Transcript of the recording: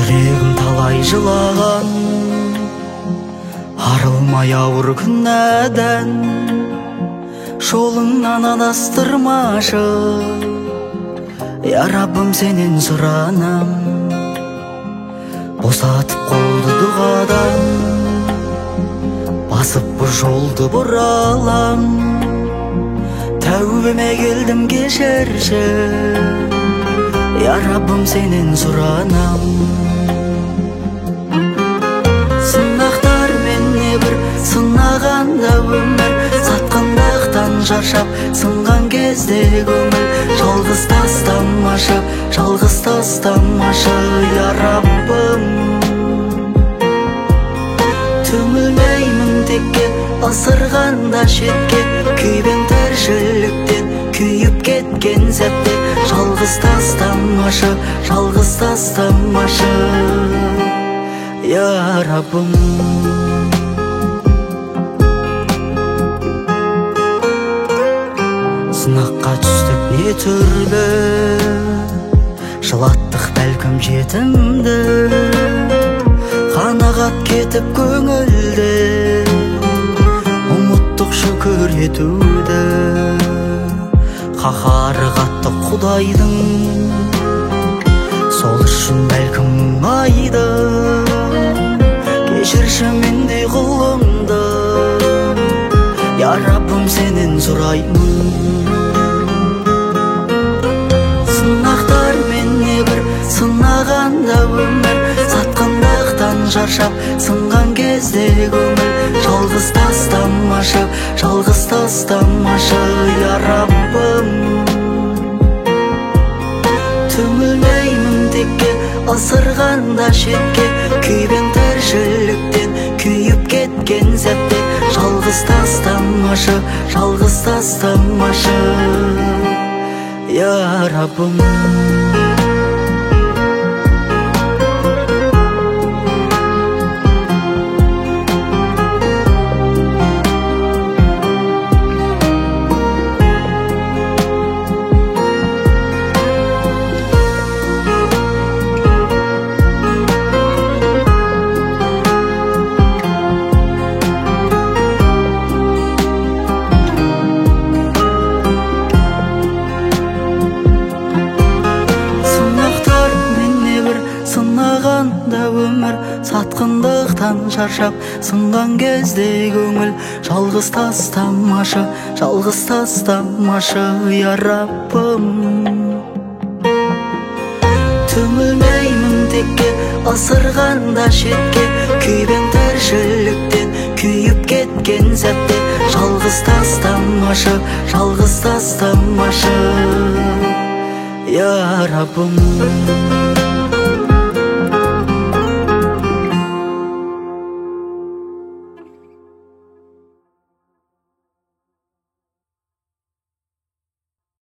жүрегім талай жылаған, арылмай ауыр күнәдан, жолыңнан адастырмашы. Я Раббым, сенен сұранам, босатып қолды дұғадан, басып бұл жолды бұралам. Тәубеме келдім, кешірші. Я Раббым, сенен сұранам. Сынақтар менне бір сынағанда өмір, сатқандықтан шаршап сынған кезде көңіл. Жалғыз тастамашы, жалғыз тастамашы. Я Раббым, түңілмеймін текке, ысырғанда шетке, күйбең тіршіліктен күйіп кеткен сәтте. Жалғыз тастамашы, жалғыз тастамашы. Я Раббым, сынаққа түстік не түрлі, жылаттық бәлкім жетімді, қанағат кетіп көңілді, ұмыттық шүкір етуді. Қаһары қатты Құдайдың, сол үшін бәлкім мұңайды. Кешірші мендей құлыңды, Я Раббым, сенен сұраймын. Сынақтар менне бір сынағанда өмір, сатқандықтан шаршап сынған кезде көңіл. Жалғыз тастамашы, жалғыз тастамашы. Я Раббым, түңілмеймін текке, ысырғанда шетке, күйбең тіршіліктен күйіп кеткен сәтте. Жалғыз тастамашы, жалғыз тастамашы. Я Раббым, өмір, сатқындықтан шаршап сынған кезде көңіл. Жалғыз тастамашы, жалғыз тастамашы. Я Раббым, түңілмеймін текке, ысырғанда шетке, күйбең тіршіліктен күйіп кеткен сәтте. Жалғыз тастамашы, жалғыз тастамашы. Я Раббым.